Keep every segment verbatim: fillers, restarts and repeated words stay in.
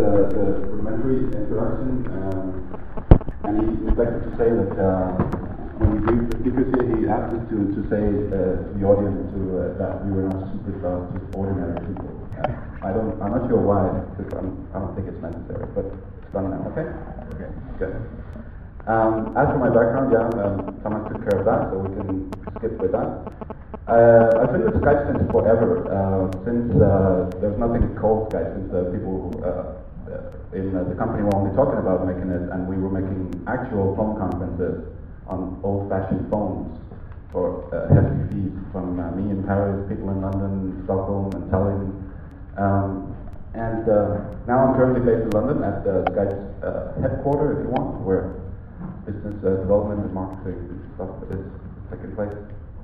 the, the rudimentary introduction, um, and he neglected to say that uh, when we briefed the speakers here, he asked us to, to say uh, to the audience to, uh, that we were not superstars, just ordinary people. Uh, I don't, I'm not sure why, because I'm, I don't think it's necessary, but it's done now, okay? Okay, good. Um, as for my background, yeah, um, someone took care of that, so we can skip with that. Uh, I've been with Skype since forever, uh, since uh, there's nothing called Skype, since uh, people uh, in uh, the company were only talking about making it, and we were making actual phone conferences on old-fashioned phones for uh, hefty fees from uh, me in Paris, people in London, Stockholm, and Tallinn. Um, and uh, now I'm currently based in London at uh, Skype's uh, headquarters, if you want, where business uh, development and marketing and stuff is taking place.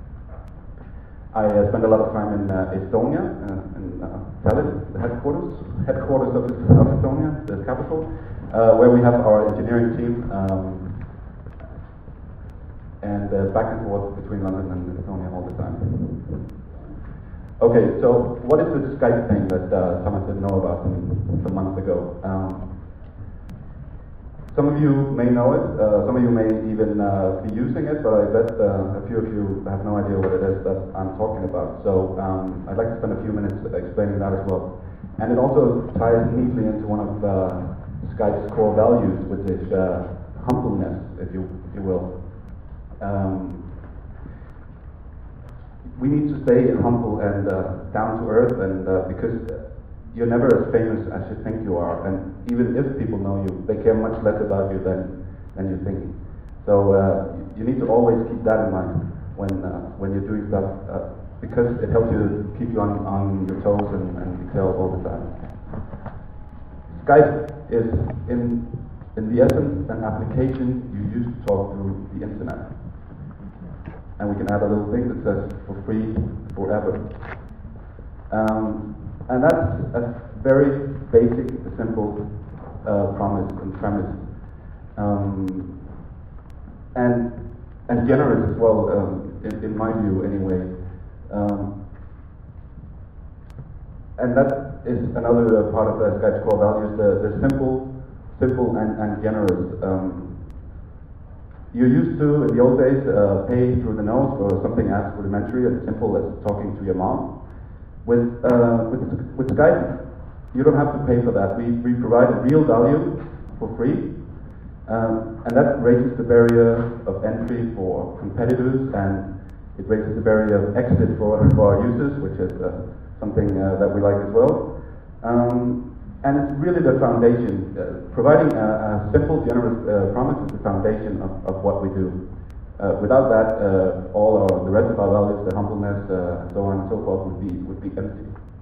I uh, spend a lot of time in uh, Estonia, uh, in uh, Tallinn, the headquarters, headquarters of, of Estonia, the capital, uh, where we have our engineering team, um, and uh, back and forth between London and Estonia all the time. Okay, so what is this Skype thing that uh, someone didn't know about some, some months ago? Um, Some of you may know it, uh, some of you may even uh, be using it, but I bet uh, a few of you have no idea what it is that I'm talking about. So um, I'd like to spend a few minutes explaining that as well. And it also ties neatly into one of uh, Skype's core values, which is uh, humbleness, if you, if you will. Um, we need to stay humble and uh, down to earth, and uh, because you're never as famous as you think you are, and even if people know you, they care much less about you than than you're thinking. So uh, you need to always keep that in mind when uh, when you're doing stuff, uh, because it helps you keep you on, on your toes and, and excel all the time. Skype is in in the essence an application you use to talk through the internet, and we can add a little thing that says for free forever. Um, And that's a very basic, simple uh, promise and premise, um, and and generous as well, um, in, in my view, anyway. Um, and that is another uh, part of uh, Skype's core values: the, the simple, simple and, and generous. Um, you used to, in the old days, uh, pay through the nose for something as rudimentary and simple as talking to your mom. With, uh, with, with Skype, you don't have to pay for that. We, we provide real value for free, um, and that raises the barrier of entry for competitors, and it raises the barrier of exit for, for our users, which is uh, something uh, that we like as well. Um, and it's really the foundation. Uh, providing a, a simple, generous uh, promise is the foundation of, of what we do. Uh, without that, uh, all our, the rest of our values, the humbleness, uh, and so on and so forth, would be would be empty.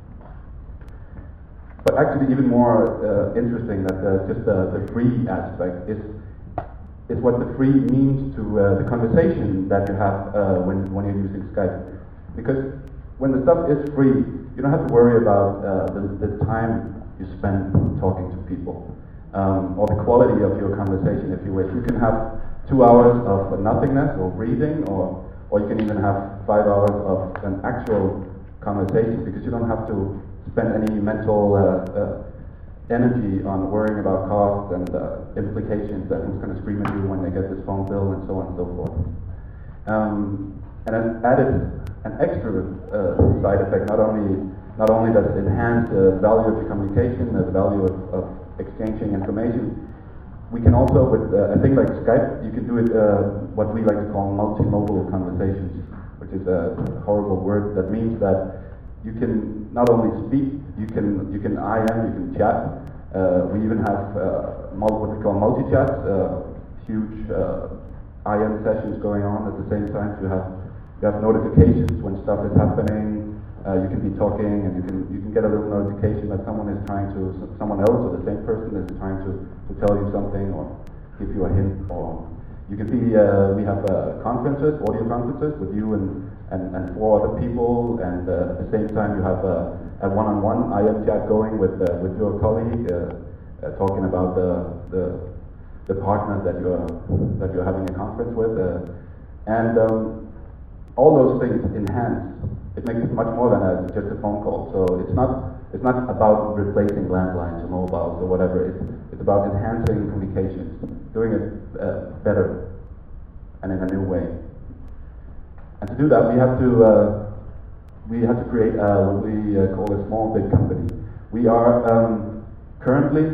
But actually, even more uh, interesting that uh, just uh, the free aspect is is what the free means to uh, the conversation that you have uh, when when you're using Skype. Because when the stuff is free, you don't have to worry about uh, the, the time you spend talking to people, um, or the quality of your conversation, if you wish. You can have two hours of nothingness or breathing, or or you can even have five hours of an actual conversation, because you don't have to spend any mental uh, uh, energy on worrying about costs and uh, implications that who's going to scream at you when they get this phone bill and so on and so forth. Um, and an added, an extra uh, side effect, not only not only does it enhance the value of your communication, the value of, of exchanging information, we can also, with uh, a thing like Skype, you can do it uh, what we like to call multimodal conversations, which is a horrible word that means that you can not only speak, you can you can I M, you can chat. Uh, we even have uh, mul- what we call multi-chats, uh, huge uh, I M sessions going on at the same time. So you have you have notifications when stuff is happening. Uh, you can be talking, and you can you can get a little notification that someone is trying to, someone else or the same person is trying to, to tell you something or give you a hint. Or you can be, uh, we have uh, conferences, audio conferences with you and, and, and four other people, and uh, at the same time you have a, a one-on-one I M chat going with uh, with your colleague, uh, uh, talking about the, the the partner that you're that you're having a conference with, uh, and um, all those things enhance. It makes it much more than a, just a phone call. So it's not it's not about replacing landlines or mobiles or whatever. It's, it's about enhancing communications, doing it uh, better and in a new way. And to do that, we have to uh, we have to create uh, what we uh, call a small big company. We are um, currently,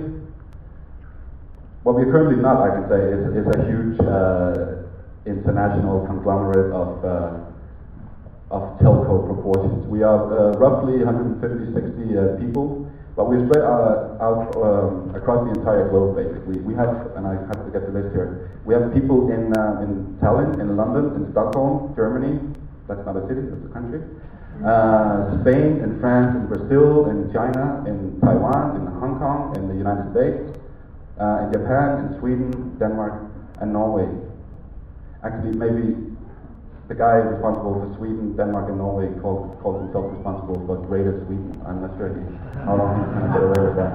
what we're currently not, I can say, is, is a huge uh, international conglomerate of uh, of telco proportions. We are uh, roughly one hundred fifty, sixty uh, people, but we're spread uh, out um, across the entire globe, basically. We have, and I have to get the list here, we have people in uh, in Tallinn, in London, in Stockholm, Germany, that's not a city, that's a country, uh, Spain, in France, in Brazil, in China, in Taiwan, in Hong Kong, in the United States, uh, in Japan, in Sweden, Denmark, and Norway. Actually, maybe the guy responsible for Sweden, Denmark, and Norway calls, calls himself responsible for Greater Sweden. I'm not sure he, how long he's going to get away with that.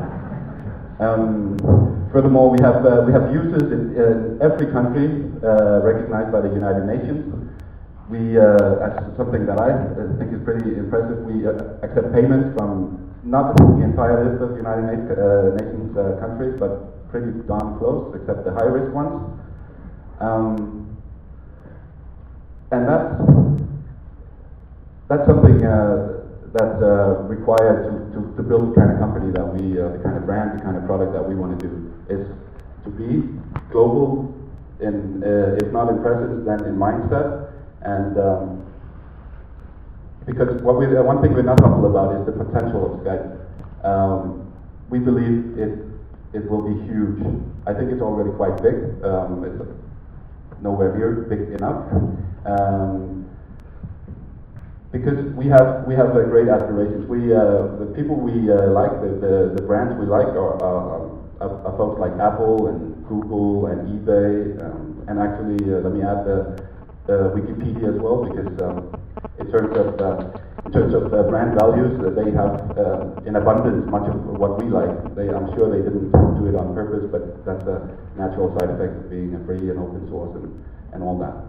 Um, furthermore, we have uh, we have users in, in every country uh, recognized by the United Nations. We, uh, as something that I think is pretty impressive, we uh, accept payments from not the entire list of United Na- uh, Nations uh, countries, but pretty darn close, except the high-risk ones. Um, And that's that's something uh, that's uh, required to, to, to build the kind of company that we, uh, the kind of brand, the kind of product that we want to do, is to be global, in uh, if not in presence, then in mindset. And um, because what we, uh, one thing we're not humble about is the potential of Skype. Um, we believe it it will be huge. I think it's already quite big. Um, it's nowhere near big enough. Um, because we have we have uh, great aspirations. We uh, the people we uh, like, the, the the brands we like are, are, are, are folks like Apple and Google and eBay, um, and actually uh, let me add the, the Wikipedia as well, because um, in terms of uh, in terms of uh, brand values, uh, they have uh, in abundance much of what we like. They, I'm sure they didn't do it on purpose, but that's a natural side effect of being a free and open source and, and all that.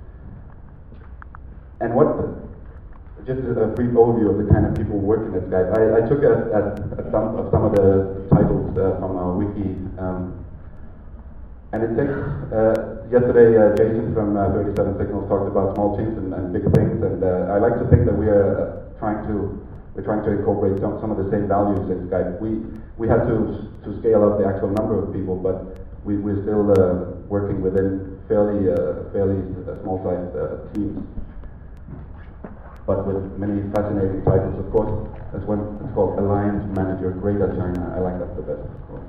And what, just a brief overview of the kind of people working at Skype. I, I took a, a, a some of some of the titles uh, from our wiki, um, and it takes. Uh, yesterday, uh, Jason from uh, thirty-seven Signals talked about small things and, and big things, and uh, I like to think that we are uh, trying to we're trying to incorporate some, some of the same values in Skype. We we had to to scale up the actual number of people, but we, we're still uh, working within fairly uh, fairly uh, small-sized uh, teams. But with many fascinating titles, of course. That's one, it's called Alliance Manager Greater China. I like that the best, of course.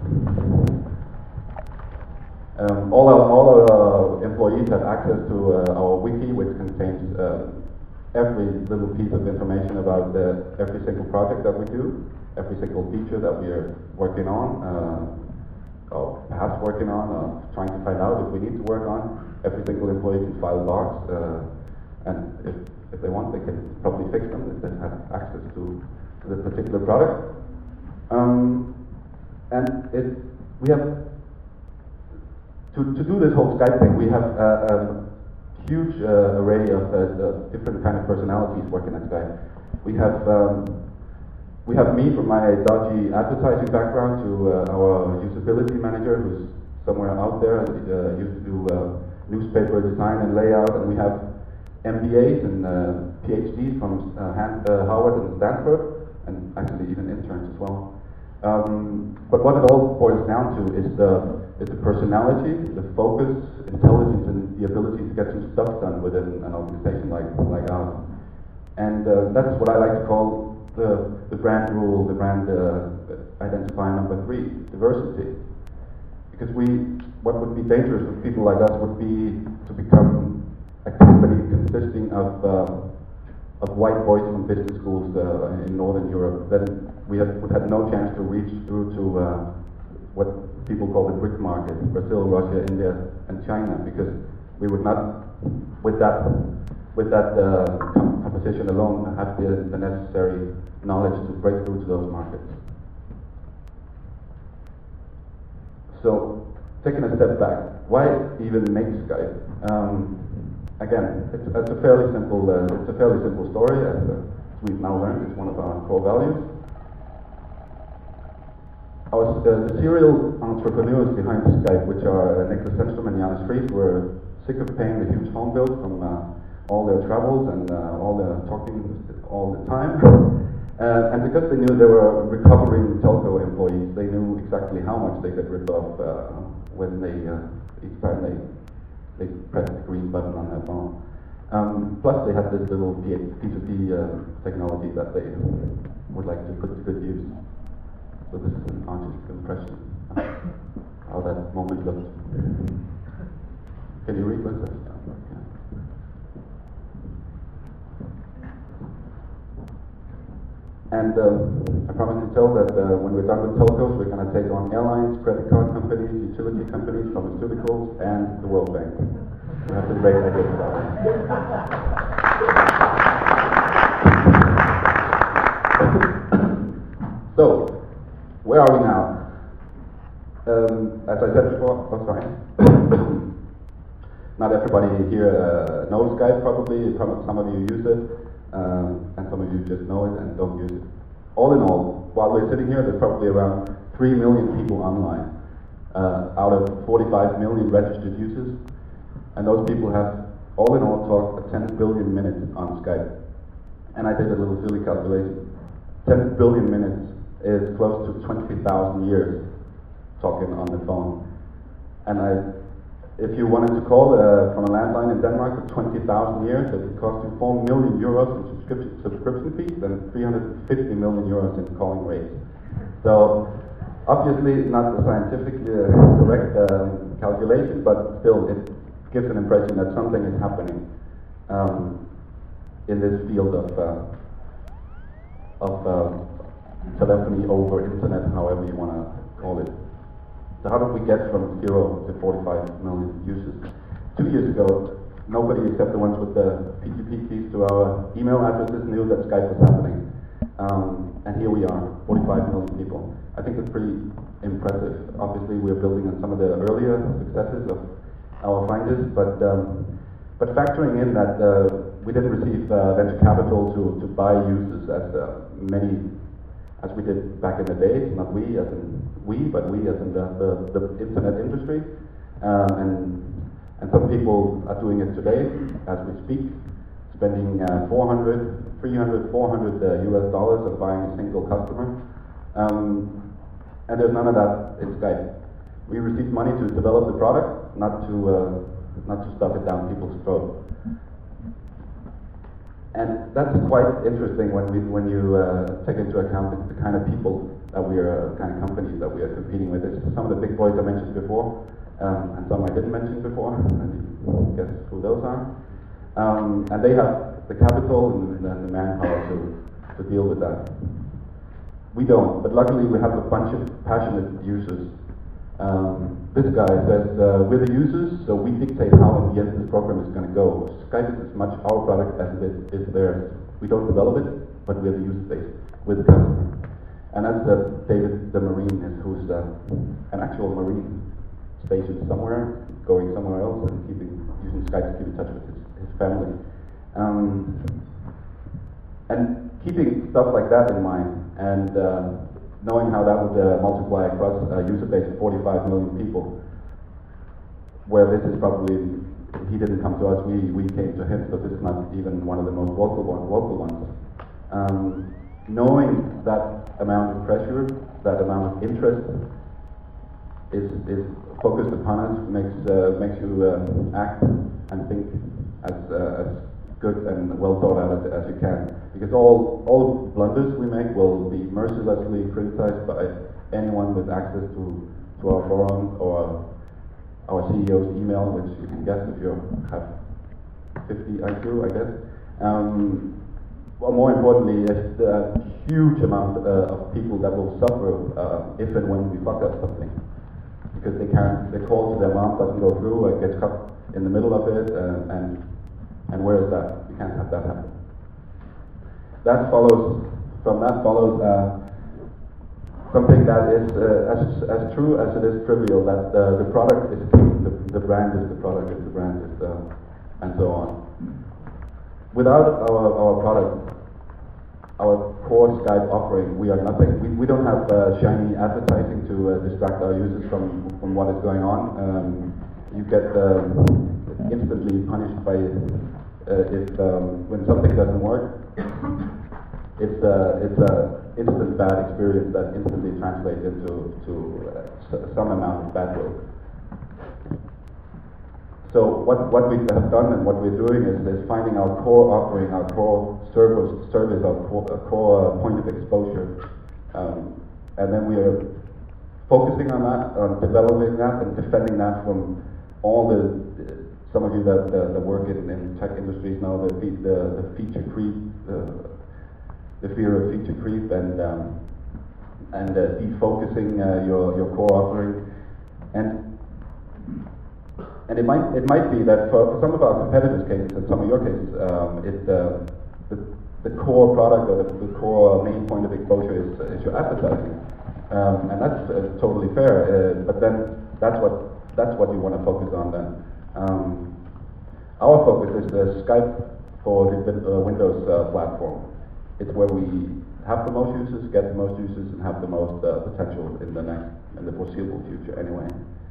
Um, all our, all our uh, employees have access to uh, our wiki, which contains uh, every little piece of information about uh, every single project that we do, every single feature that we are working on, uh, or perhaps working on, or trying to find out if we need to work on. Every single employee can file logs, uh, and if If they want, they can probably fix them if they have access to, to the particular product. Um, and it, we have, to, to do this whole Skype thing, we have a, a huge uh, array of uh, uh, different kind of personalities working at Skype. We have um, we have me from my dodgy advertising background to uh, our usability manager, who's somewhere out there and uh, used to do uh, newspaper design and layout, and we have M B As and uh, PhDs from uh, Han- uh, Harvard and Stanford, and actually even interns as well. Um, but what it all boils down to is the is the personality, the focus, intelligence, and the ability to get some stuff done within an organization like like ours. And uh, that's what I like to call the the brand rule, the brand uh, identifier number three: diversity. Because we, what would be dangerous for people like us would be to become a company consisting of uh, of white boys from business schools uh, in Northern Europe. Then we have, would have no chance to reach through to uh, what people call the BRIC market: Brazil, Russia, India, and China, because we would not, with that with that uh, com- composition alone, have the, the necessary knowledge to break through to those markets. So, taking a step back, why even make Skype? Um, Again, it's, it's a fairly simple. Uh, it's a fairly simple story, as, uh, as we've now learned. It's one of our core values. our, uh, the serial entrepreneurs behind Skype, which are uh, Niklas Zennström and Janus Friis, were sick of paying the huge phone bills from uh, all their travels and uh, all the talking all the time. Uh, and because they knew they were recovering telco employees, they knew exactly how much they got ripped off uh, when they uh, each time they they pressed the green button on their phone. Um, plus, they had this little P two P uh, technology that they would like to put to good use. So this is an artistic impression of how that moment looked. Can you read what it says? Yeah. And um, I promise to tell that uh, when we're done with telcos, we're going to take on airlines, credit card companies, utility companies, pharmaceuticals, and the World Bank. We have to break that for that one. So, where are we now? Um, as I said before, oh sorry. Not everybody here uh, knows Skype probably, some of you use it, um, and some of you just know it and don't use it. All in all, while we're sitting here, there's probably around three million people online, uh, out of forty-five million registered users, and those people have, all in all, talked ten billion minutes on Skype. And I did a little silly calculation. ten billion minutes is close to twenty thousand years talking on the phone. And I, if you wanted to call uh, from a landline in Denmark for twenty thousand years, it would cost you four million euros in subscription, subscription fees and three hundred fifty million euros in calling rates. So, obviously not a scientifically uh, correct um, calculation, but still it gives an impression that something is happening um, in this field of uh, of uh, telephony over internet, however you want to call it. So how did we get from zero to forty-five million users? Two years ago, nobody except the ones with the P G P keys to our email addresses knew that Skype was happening. Um, and here we are, forty-five million people. I think it's pretty impressive. Obviously, we're building on some of the earlier successes of our finders, but um, but factoring in that uh, we didn't receive uh, venture capital to, to buy users as uh, many as we did back in the days, not we as in we, but we as in the, the, the internet industry, um, and and some people are doing it today as we speak, spending uh, four hundred, three hundred, four hundred uh, U S dollars on buying a single customer, um, and there's none of that in Skype. We received money to develop the product, not to uh, not to stuff it down people's throats. And that's quite interesting when we when you uh, take into account the, the kind of people that we are, the kind of companies that we are competing with. It's some of the big boys I mentioned before, um, and some I didn't mention before. And you guess who those are? Um, and they have the capital and, and the manpower to to deal with that. We don't, but luckily we have a bunch of passionate users. Um, this guy says, uh, we're the users, so we dictate how in the end this program is going to go. Skype is as much our product as it is theirs. We don't develop it, but we're the user base, we're the customer. And that's uh, David the Marine, is, who's uh, an actual Marine stationed somewhere, going somewhere else, and keeping using Skype to keep in touch with his, his family. Um, and keeping stuff like that in mind, and uh, knowing how that would uh, multiply across a user base of forty-five million people, where this is probably, he didn't come to us, we, we came to him, so this is not even one of the most vocal, one, vocal ones. Um, knowing that amount of pressure, that amount of interest is, is focused upon us, makes, uh, makes you uh, act and think as, uh, as good and well thought out as, as you can. Because all, all blunders we make will be mercilessly criticized by anyone with access to, to our forums or our C E O's email, which you can guess if you have fifty I Q, I guess. Um, well, more importantly, it's a huge amount uh, of people that will suffer uh, if and when we fuck up something. Because they can't, the call to their mom doesn't go through, it gets cut in the middle of it, uh, and and where is that? You can't have that happen. That follows, from that follows uh, something that is uh, as, as true as it is trivial, that uh, the product is king, the, the brand is the product, is the brand is the, and so on. Without our, our product, our core Skype offering, we are nothing. We, we don't have uh, shiny advertising to uh, distract our users from, from what is going on. Um, you get uh, instantly punished by uh, if um, when something doesn't work. It's a it's a instant bad experience that instantly translates into to uh, some amount of bad will. So what, what we have done and what we're doing is, is finding our core offering, our core service, service our core, uh, core uh, point of exposure, um, and then we are focusing on that, on developing that, and defending that from all the. Uh, some of you that, uh, that work in, in tech industries know the the, the feature creep, uh, the fear of feature creep, and um, and uh, defocusing uh, your your core offering, and. And it might it might be that for, for some of our competitors' cases and some of your cases, um, it uh, the, the core product or the, the core main point of exposure is, is your advertising, um, and that's uh, totally fair. Uh, but then that's what that's what you want to focus on then. Um, our focus is the Skype for the uh, Windows uh, platform. It's where we have the most users, get the most users, and have the most uh, potential in the next in the foreseeable future anyway.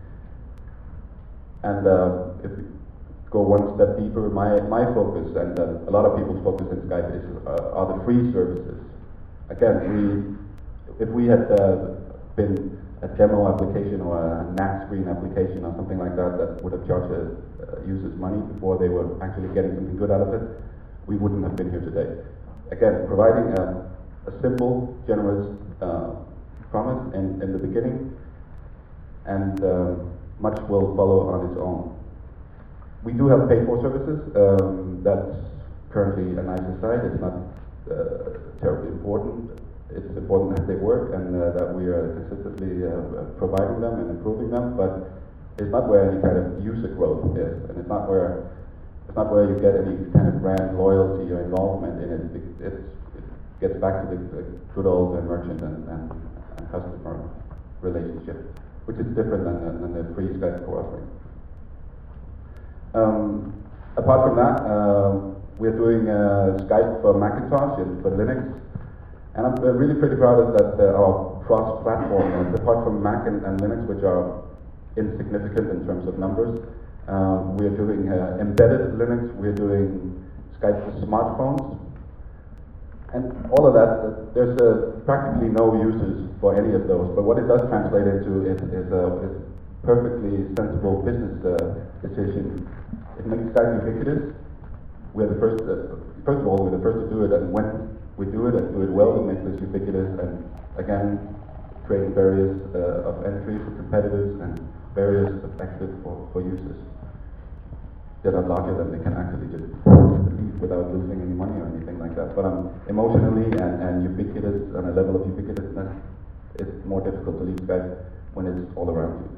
And uh, if we go one step deeper, my, my focus, and uh, a lot of people's focus in Skype is, uh, are the free services. Again, we, if we had uh, been a demo application or a N A C screen application or something like that that would have charged uh, users money before they were actually getting something good out of it, we wouldn't have been here today. Again, providing a, a simple, generous uh, promise in, in the beginning, and uh, much will follow on its own. We do have paid-for services. Um, that's currently a nice aside. It's not uh, terribly important. It's important that they work and uh, that we are consistently uh, providing them and improving them. But it's not where any kind of user growth is, and it's not where it's not where you get any kind of brand loyalty or involvement in it. It's, it gets back to the, the good old uh, merchant and, and, and customer relationship, which is different than the, than the free Skype core offering. Um, apart from that, uh, we're doing uh, Skype for Macintosh and for Linux, and I'm uh, really pretty proud of that. Uh, our cross-platform, uh, apart from Mac and, and Linux, which are insignificant in terms of numbers, uh, we're doing uh, embedded Linux. We're doing Skype for smartphones. And all of that, uh, there's uh, practically no uses for any of those, but what it does translate into is, is a is perfectly sensible business uh, decision. It makes Skype ubiquitous. We're the first, uh, first of all, we're the first to do it, and when we do it and do it well, it makes us ubiquitous, and again, creating barriers uh, of entry for competitors and barriers of exit for, for users. They're not larger than they can actually just leave without losing any money or anything like that. But um, emotionally and, and ubiquitous, on a level of ubiquitousness, it's more difficult to leave Skype when it's all around you.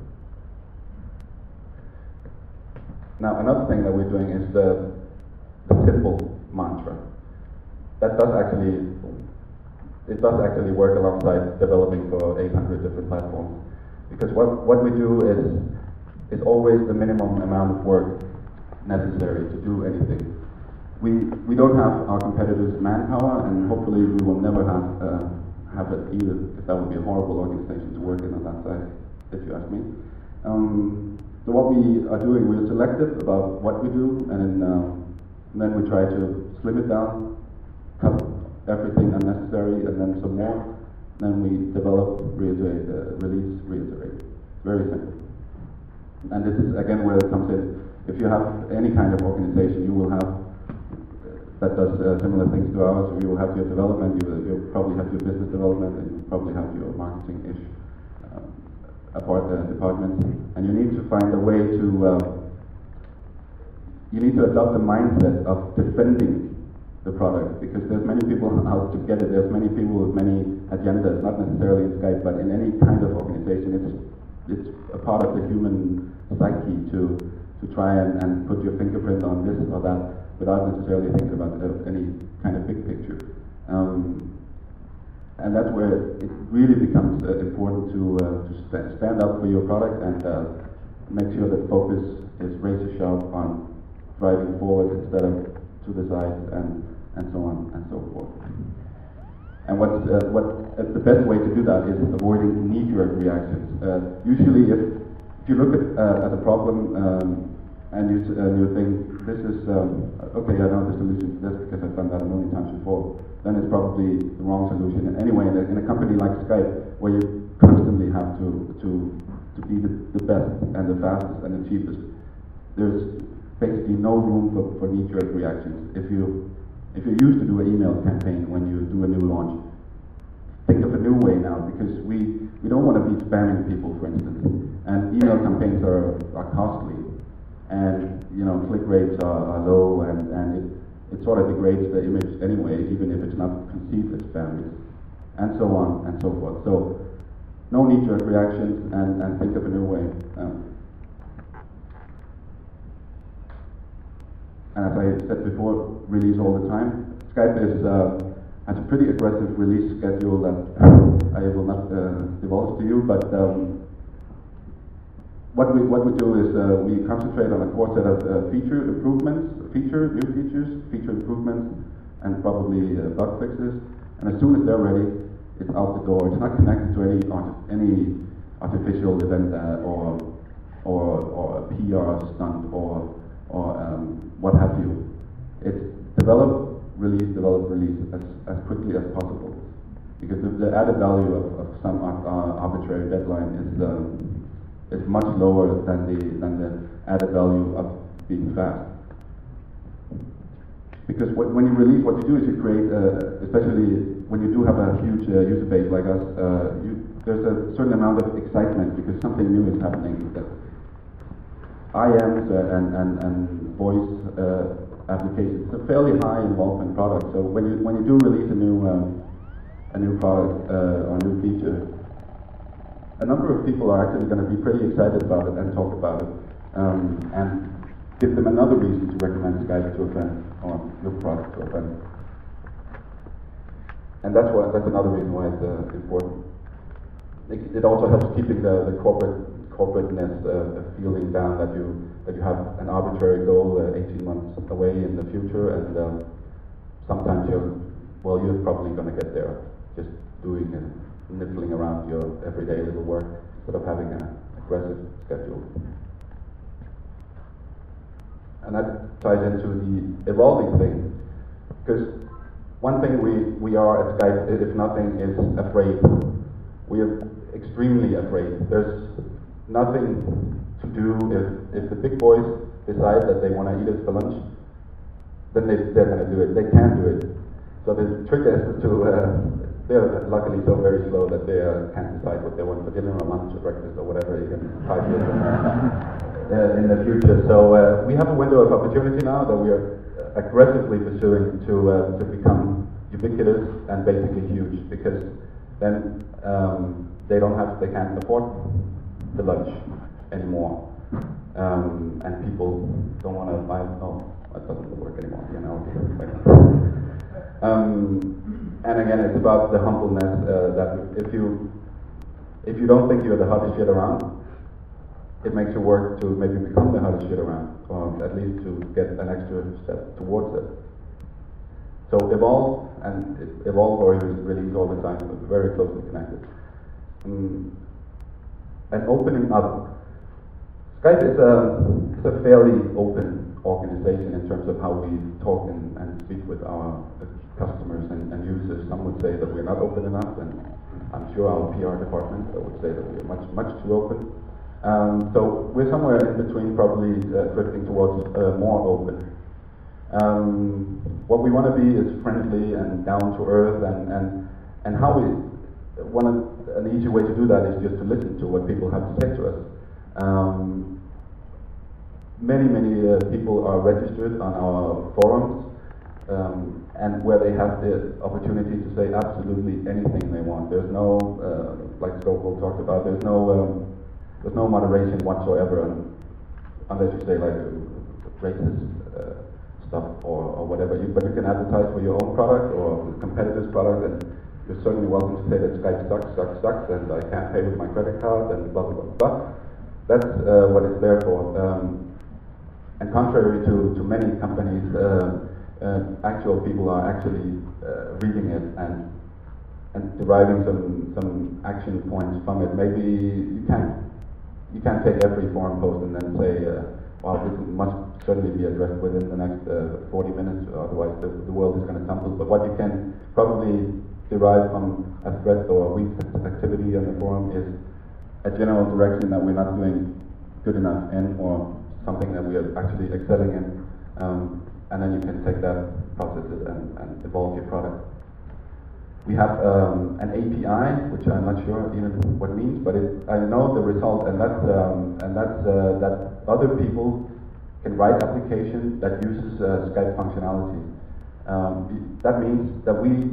Now, another thing that we're doing is the, the simple mantra. That does actually, it does actually work alongside developing for eight hundred different platforms. Because what, what we do is, is always the minimum amount of work necessary to do anything. We we don't have our competitors' manpower, and hopefully we will never have uh, have it either, because that would be a horrible organization to work in on that side, if you ask me. Um, so what we are doing, we're selective about what we do, and, uh, and then we try to slim it down, cut everything unnecessary, and then some more. Then we develop, reiterate, uh, release, reiterate. Very simple. And this is again where it comes in. If you have any kind of organization, you will have that does uh, similar things to ours. You will have your development, you will you'll probably have your business development, and you probably have your marketing-ish uh, apart, uh, departments. And you need to find a way to, uh, you need to adopt the mindset of defending the product, because there's many people out to get it. There's many people with many agendas, not necessarily in Skype, but in any kind of organization. It's it's a part of the human psyche to to try and, and put your fingerprint on this or that without necessarily thinking about uh, any kind of big picture. Um, and that's where it really becomes uh, important to, uh, to st stand up for your product and uh, make sure that focus is razor sharp on driving forward instead of to the sides and, and so on and so forth. And what, uh, what uh, the best way to do that is avoiding knee-jerk reactions. Uh, usually, if, if you look at, uh, at a problem um, and you, uh, you think, this is, um, okay, I know the solution to this because I've done that a million times before, then it's probably the wrong solution. And anyway, in a, in a company like Skype, where you constantly have to, to, to be the, the best and the fastest and the cheapest, there's basically no room for, for knee-jerk reactions. If you If you're used to do an email campaign when you do a new launch, think of a new way now, because we, we don't want to be spamming people, for instance. And email campaigns are, are costly. And, you know, click rates are, are low, and, and it, it sort of degrades the image anyway, even if it's not conceived as spam, and so on and so forth. So, no knee-jerk reactions, and, and think of a new way. Um, And as I said before, release all the time. Skype is, uh, has a pretty aggressive release schedule that I will not uh, divulge to you, but um, what we what we do is uh, we concentrate on a core set of uh, feature improvements, feature, new features, feature improvements, and probably uh, bug fixes. And as soon as they're ready, it's out the door. It's not connected to any art any artificial event uh, or, or, or a P R stunt or or um, what have you. It's develop, release, develop, release as, as quickly as possible. Because the, the added value of, of some uh, arbitrary deadline is um, is much lower than the than the added value of being fast. Because what, when you release, what you do is you create, uh, especially when you do have a huge uh, user base like us, uh, you, there's a certain amount of excitement because something new is happening. That I Ms uh, and, and, and voice uh, applications. It's a fairly high involvement product. So when you when you do release a new um, a new product uh, or a new feature, a number of people are actually going to be pretty excited about it and talk about it, um, and give them another reason to recommend Skype to a friend or your product to a friend. And that's why that's another reason why it's uh, important. It, it also helps keeping the, the corporate corporateness uh, feeling down, that you that you have an arbitrary goal uh, eighteen months away in the future, and um, sometimes you're well, you're probably going to get there just doing and nibbling around your everyday little work instead of having an aggressive schedule. And that ties into the evolving thing, because one thing we we are at Skype, if nothing, is afraid. We are extremely afraid. There's nothing to do. If, if the big boys decide that they want to eat us for lunch, then they, they're going to do it. They can do it. So the trick is to, uh, they're luckily so very slow that they uh, can't decide what they want for dinner or lunch or breakfast or whatever, even five years uh, in the future. So uh, we have a window of opportunity now that we are aggressively pursuing to, uh, to become ubiquitous and basically huge, because then um, they don't have, they can't afford the lunch anymore, um, and people don't want to buy. Oh, that doesn't work anymore. You know. um, and again, it's about the humbleness uh, that if you if you don't think you're the hottest shit around, it makes you work to maybe become the hottest shit around, or at least to get an extra step towards it. So evolve and evolve or release all the time, but very closely connected. Um, And opening up. Skype is a, is a fairly open organization in terms of how we talk and, and speak with our customers and, and users. Some would say that we're not open enough, and I'm sure our P R department would say that we're much, much too open. Um, so we're somewhere in between, probably uh, drifting towards uh, more open. Um, what we want to be is friendly and down to earth, and, and, and how we One of, an easy way to do that is just to listen to what people have to say to us. Um, many, many uh, people are registered on our forums, um, and where they have the opportunity to say absolutely anything they want. There's no, uh, like Scopo talked about, there's no, um, there's no moderation whatsoever, and, unless you say like racist uh, stuff or, or whatever. You, but you can advertise for your own product or the competitor's product, and you're certainly welcome to say that Skype sucks, sucks, sucks, and I can't pay with my credit card, and blah, blah, blah. But that's uh, what it's there for. Um, and contrary to, to many companies, uh, uh, actual people are actually uh, reading it and and deriving some some action points from it. Maybe you can't you can't take every forum post and then say, uh, "Wow, this must certainly be addressed within the next uh, forty minutes, otherwise the, the world is going to tumble." But what you can probably derive from a thread or a week's activity on the forum is a general direction that we're not doing good enough in, or something that we are actually excelling in, um, and then you can take that, process it, and, and evolve your product. We have um, an A P I, which I'm not sure even what it means, but it, I know the result, and that's um, and that's uh, that other people can write application that uses uh, Skype functionality. Um, that means that we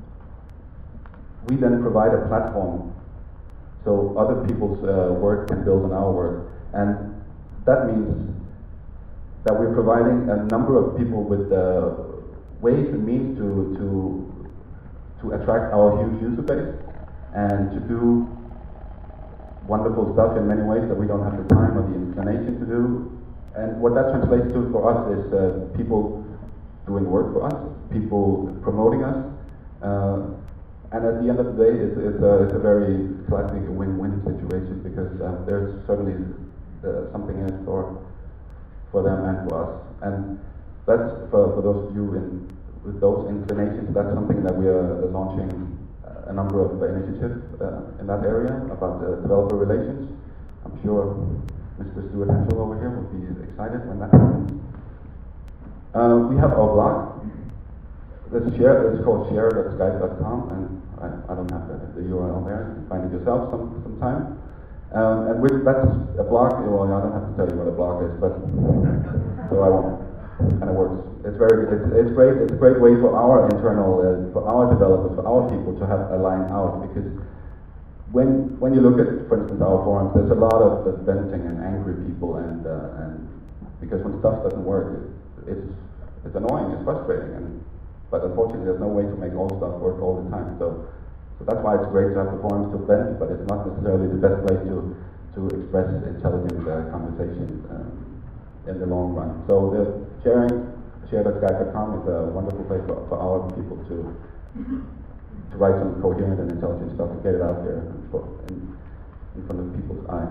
we then provide a platform so other people's uh, work can build on our work, and that means that we're providing a number of people with uh, ways and means to to to attract our huge user base and to do wonderful stuff in many ways that we don't have the time or the inclination to do. And what that translates to for us is uh, people doing work for us, people promoting us, uh, and at the end of the day, it's, it's, a, it's a very classic win-win situation, because uh, there's certainly uh, something in it for for them and for us. And that's for, for those of you in with those inclinations. That's something that we are launching a number of initiatives uh, in that area about uh, developer relations. I'm sure Mister Stuart Henschel over here will be excited when that happens. Uh, we have our blog. This share is called share dot skype dot com, and I, I don't have the, the U R L there. You can find it yourself some sometime. Um, and with, that's a blog. Well, I don't have to tell you what a blog is, but so I won't. Kind of works. It's very. It's, it's great. It's a great way for our internal, uh, for our developers, for our people to have a line out, because when when you look at, for instance, our forums, there's a lot of uh, venting and angry people, and uh, and because when stuff doesn't work, it, it's it's annoying, it's frustrating, and but unfortunately, there's no way to make all stuff work all the time. So so that's why it's great to have the forums to vent, but it's not necessarily the best place to to express intelligent uh, conversation um, in the long run. So the sharing share dot skype dot com is a wonderful place for, for our people to to write some coherent and intelligent stuff, to get it out there for, in, in front of people's eyes.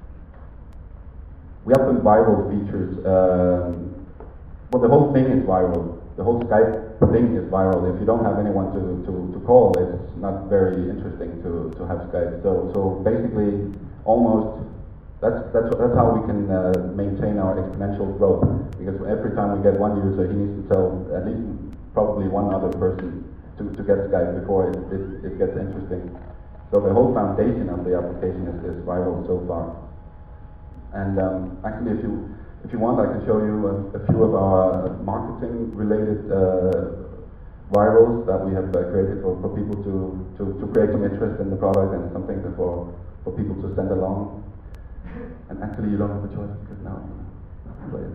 We have some viral features. Um, well, the whole thing is viral. The whole Skype thing is viral. If you don't have anyone to, to, to call, it's not very interesting to, to have Skype. So so basically, almost that's that's that's how we can uh, maintain our exponential growth. Because every time we get one user, he needs to tell at least probably one other person to, to get Skype before it, it, it gets interesting. So the whole foundation of the application is, is viral so far. And um, actually, if you if you want, I can show you a, a few of our marketing-related uh, virals that we have uh, created for, for people to, to, to create some interest in the product, and something for for people to send along. And actually, you don't have a choice, because now you play it.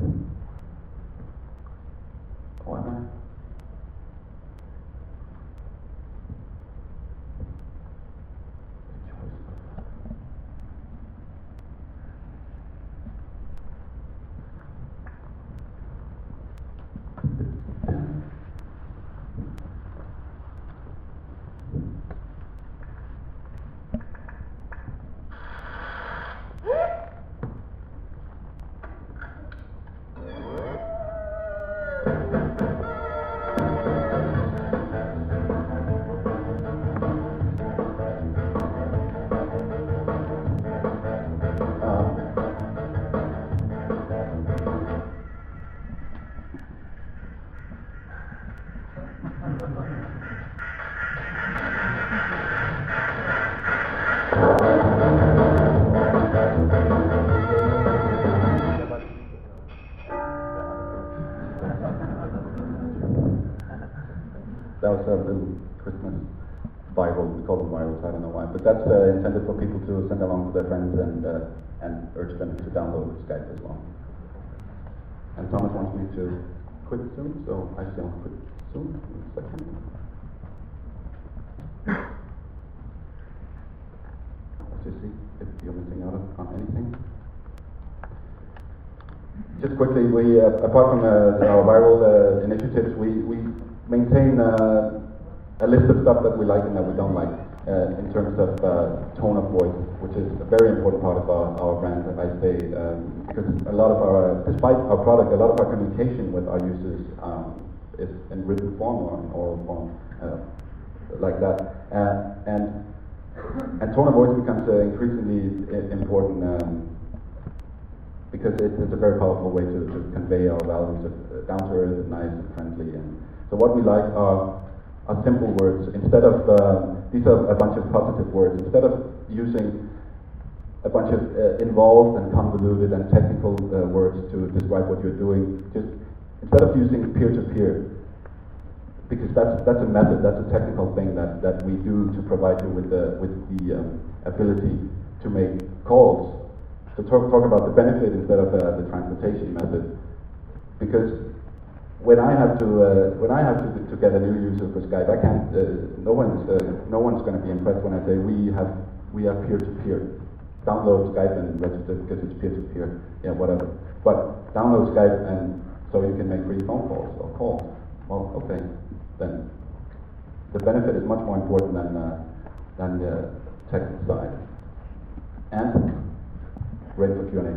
Oh, am I? That was a little Christmas Bible. We call them virals, I don't know why. But that's uh, intended for people to send along to their friends, and uh, and urge them to download Skype as well. And Thomas wants me to quit soon, so I shall quit soon in a second. Let's just see if you're missing out on anything. Just quickly, we uh, apart from uh, our viral uh, initiatives, we we maintain uh, a list of stuff that we like and that we don't like uh, in terms of uh, tone of voice, which is a very important part of our, our brand, I say, um, because a lot of our, despite our product, a lot of our communication with our users um, is in written form or in oral form, uh, like that, uh, and and tone of voice becomes uh, increasingly I- important um, because it, it's a very powerful way to, to convey our values of uh, down to earth, and nice, and friendly. And so what we like are are simple words. Instead of uh, these are a bunch of positive words. Instead of using a bunch of uh, involved and convoluted and technical uh, words to describe what you're doing, just instead of using peer-to-peer, because that's that's a method, that's a technical thing that, that we do to provide you with the with the um, ability to make calls. To talk talk about the benefit instead of uh, the transportation method, because when I have to uh, when I have to, to get a new user for Skype, I can't. Uh, no one's uh, no one's going to be impressed when I say we have we have peer-to-peer. Download Skype and register because it's peer-to-peer. Yeah, whatever. But download Skype and so you can make free phone calls or calls. Well, okay, then the benefit is much more important than uh, than the technical side. And ready for Q and A.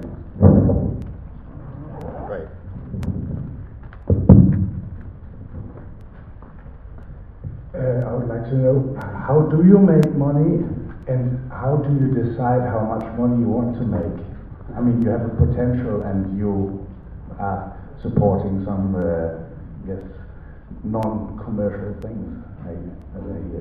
Right. Uh, I would like to know, how do you make money, and how do you decide how much money you want to make? I mean, you have a potential, and you are supporting some, uh, yes, non-commercial things, I, as I hear.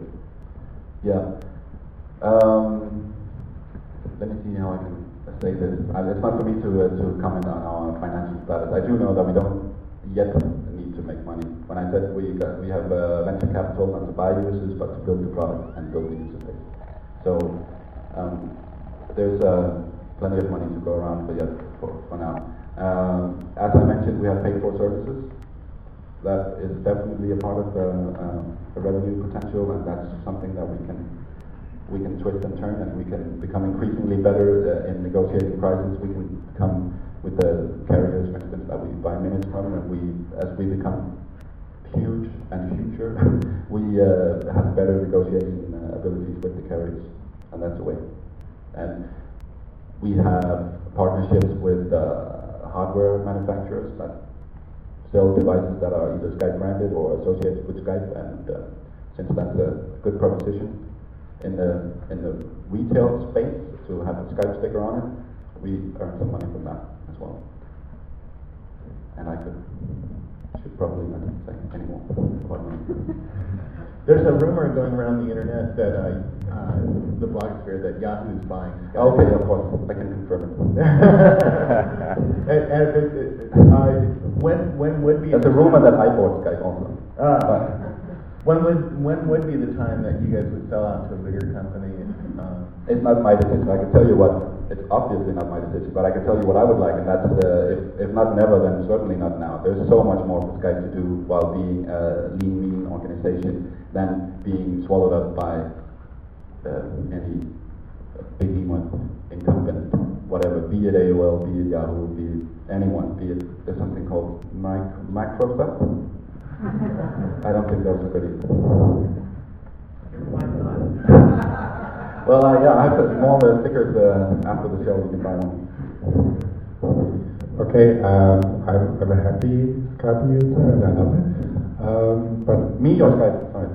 Yeah. Um, let me see how I can say this. Uh, it's not for me to uh, to comment on our financial status. I do know that we don't yet need to make money. When I said we got, we have uh, venture capital not to buy users, but to build the product and build the user base. So um, there's uh, plenty of money to go around for yet for, for now. Um, as I mentioned, we have paid for services. That is definitely a part of the, uh, the revenue potential, and that's something that we can we can twist and turn, and we can become increasingly better uh, in negotiating prices. We can become with the carriers, for instance, that we buy minutes from, and we, as we become huge and future, we uh, have better negotiation uh, abilities with the carriers, and that's the way. And we have partnerships with uh, hardware manufacturers that sell devices that are either Skype branded or associated with Skype, and uh, since that's a good proposition in the in the retail space to have a Skype sticker on it, we earn some money from that as well. And I could should probably not say anymore about money. There's a rumor going around the internet that uh, uh, the blogosphere that Yahoo is buying Skype. Okay, of course, I can confirm it. and, and it, it, uh, when when would be? There's a rumor that I bought Skype also. Uh, when would when would be the time that you guys would sell out to a bigger company? Uh, it's not my decision. I can tell you what. It's obviously not my decision, but I can tell you what I would like, and that's uh, if if not never, then certainly not now. There's so much more for Skype to do while being a lean, mean organization than being swallowed up by uh, any behemoth incumbent, whatever, be it A O L, be it Yahoo, be it anyone, be it there's something called mic Microsoft. I don't think those are good either. Well, uh, yeah, I have some small uh, stickers uh, after the show. You can buy one. Okay, um, I'm, I'm a happy Skype user and I love it. Um, but Me or Skype? Sorry.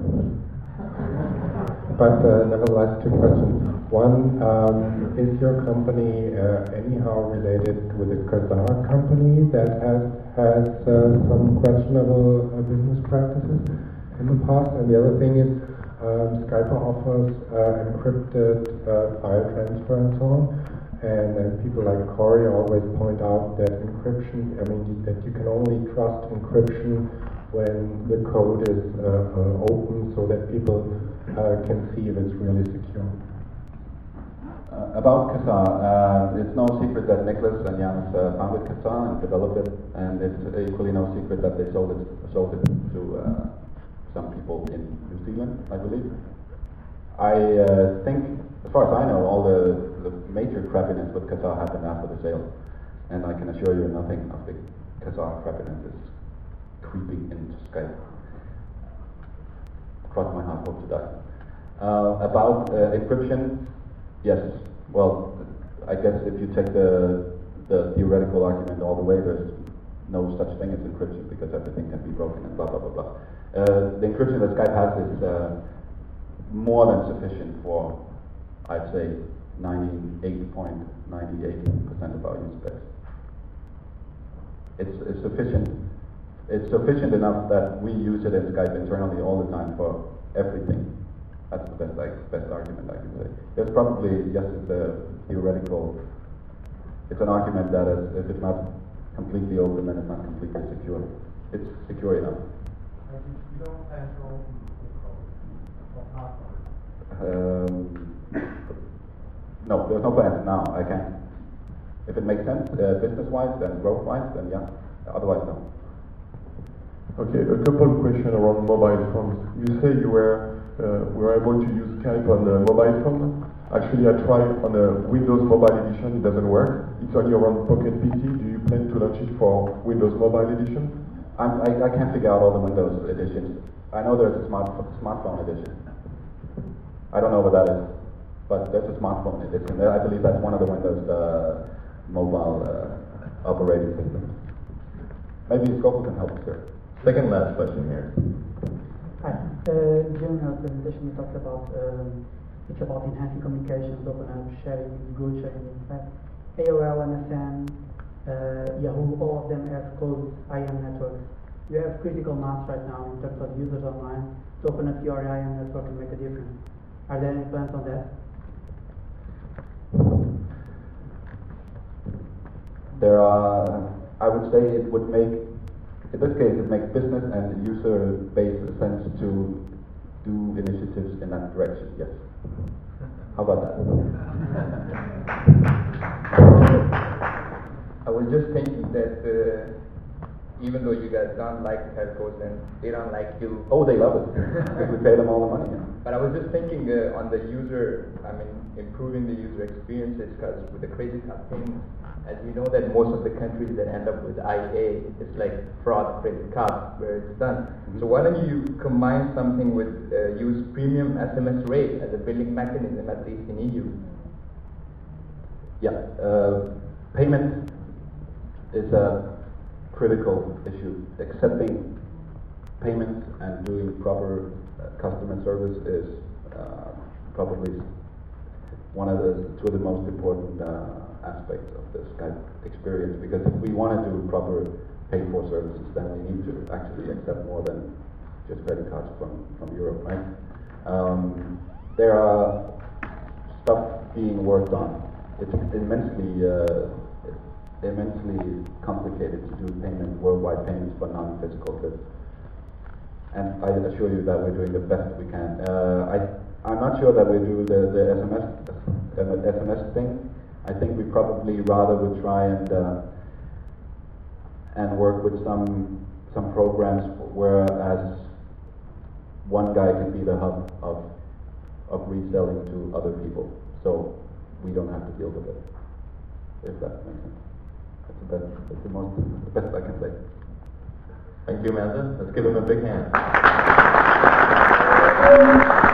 But uh, nevertheless, two questions. One, um, is your company uh, anyhow related with a Kazaa company that has has uh, some questionable uh, business practices in the past? And the other thing is, um, Skype offers uh, encrypted uh, file transfer and so on. And, and people like Corey always point out that encryption, I mean, that you can only trust encryption when the code is uh, uh, open so that people uh, can see if it's really secure. Uh, about Kazaa, uh, it's no secret that Nicholas and Janus uh, founded Kazaa and developed it, and it's equally no secret that they sold it, sold it to uh, some people in New Zealand, I believe. I uh, think, as far as I know, all the, the major crappiness with Kazaa happened after the sale, and I can assure you nothing of the Kazaa crappiness is creeping into Skype. cross my heart, hope to die. Uh, about uh, encryption, yes. Well, I guess if you take the the theoretical argument all the way, there's no such thing as encryption because everything can be broken and blah blah blah blah. Uh, the encryption that Skype has is uh, more than sufficient for, I'd say, ninety-eight point nine eight percent of our user base. It's, it's sufficient. It's sufficient enough that we use it in Skype internally all the time for everything. That's the best, like, best argument I can say. There's probably, yes, it's a theoretical, it's an argument that is, if it's not completely open, then it's not completely secure. It's secure enough. You don't plan to open the code, Um, no, there's no plans now. I can't. If it makes sense, uh, business-wise and growth-wise, then yeah. Otherwise, no. Okay, a couple of questions around mobile phones. You say you were uh, were able to use Skype on a mobile phone. Actually, I tried on a Windows Mobile Edition. It doesn't work. It's only around Pocket P C. Do you plan to launch it for Windows Mobile Edition? I'm, I, I can't figure out all the Windows editions. I know there's a smart, smartphone edition. I don't know what that is, but there's a smartphone edition. I believe that's one of the Windows uh, mobile uh, operating systems. Maybe Scope can help us here. Second last question here. Hi. Uh, during our presentation, we talked about um, it's about enhancing communications, open up, sharing is good, sharing is bad. A O L, M S N, uh, Yahoo, all of them have closed I M networks. You have critical mass right now in terms of users online to open up your I M network and make a difference. Are there any plans on that? There are, I would say it would make, in this case, it makes business and user base sense to do initiatives in that direction, yes. How about that? I was just thinking that uh, even though you guys don't like telcos and they don't like you. Oh, they love it, because we pay them all the money. Yeah. But I was just thinking uh, on the user, I mean, improving the user experiences, because with the credit card payments, as we know that most of the countries that end up with I A, it's like fraud credit card where it's done. Mm-hmm. So why don't you combine something with uh, use premium S M S rate as a billing mechanism, at least in E U? Yeah, uh, payment is a critical issue. Accepting payments and doing proper uh, customer service is uh, probably one of the two of the most important uh, aspects of the Skype experience, because if we want to do proper pay for services, then we need to actually accept more than just credit cards from, from Europe, right? Um, there are stuff being worked on. It's immensely uh, immensely complicated to do payment, worldwide payments for non-physical goods. And I assure you that we're doing the best we can. Uh, I, I'm not sure that we do the, the S M S, uh, S M S thing. I think we probably rather would try and uh, and work with some some programs whereas one guy can be the hub of of reselling to other people, so we don't have to deal with it. If that makes sense. That's the best. That's the most. The best I can say. Thank you, Amanda. Let's give him a big hand.